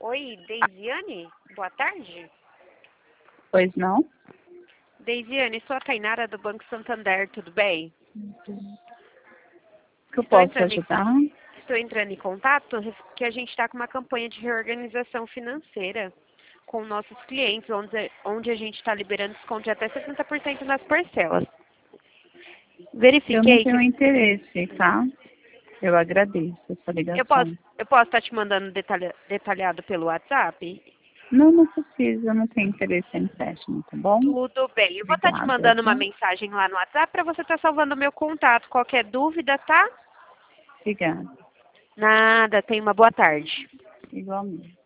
Oi, Deisiane? Boa tarde. Pois não? Deisiane, sou a Tainara do Banco Santander, tudo bem? Que eu posso ajudar? Estou entrando em contato que a gente está com uma campanha de reorganização financeira com nossos clientes, onde a gente está liberando desconto de até 70% nas parcelas. Eu não Verifiquei tenho que interesse, tá? Eu agradeço essa ligação. eu posso estar te mandando detalhado pelo WhatsApp? Não, não precisa, eu não tenho interesse em empréstimo, tá bom? Tudo bem. Eu vou estar te Obrigada, mandando uma tá? mensagem lá no WhatsApp para você estar salvando o meu contato. Qualquer dúvida, tá? Obrigada. Nada. Tenha uma boa tarde. Igualmente.